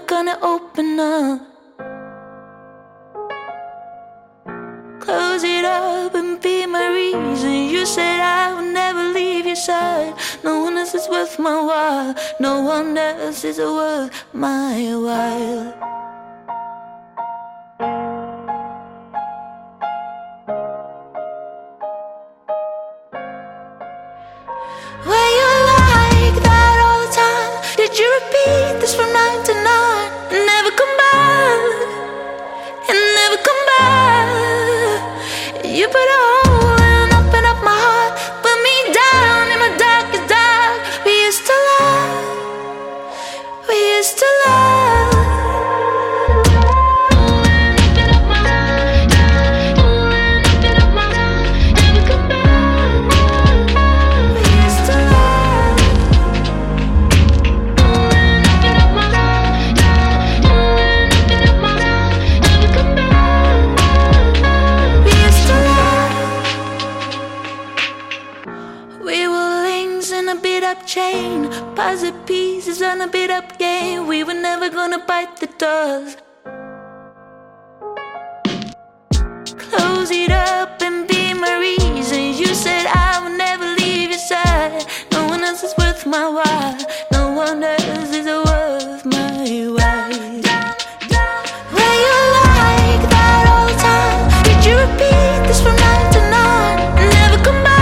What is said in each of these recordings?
gonna open up. Close it up and be my reason. You said I would never leave your side. No one else is worth my while. No one else is worth my while. Were you like that all the time? Did you repeat this from night to night? And never come back, and never come back. You put a hole and open up my heart, put me down in my darkest dark. We used to love, we used to love. Chain, puzzle pieces on a beat up game. We were never gonna bite the dust. Close it up and be my reason. You said I would never leave your side. No one else is worth my while. No one else is worth my while. Were you like that all the time? Did you repeat this from night to night? Never come back.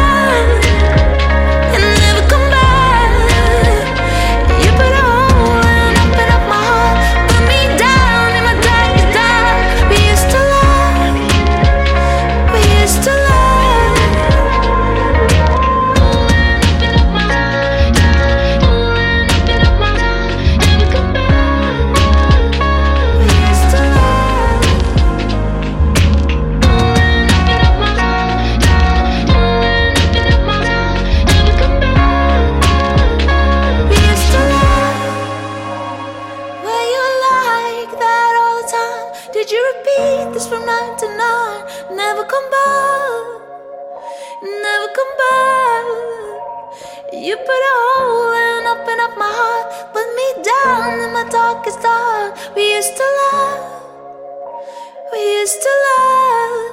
Did you repeat this from night to night? Never come back, never come back. You put a hole and open up my heart, put me down in my darkest dark. We used to love, we used to love.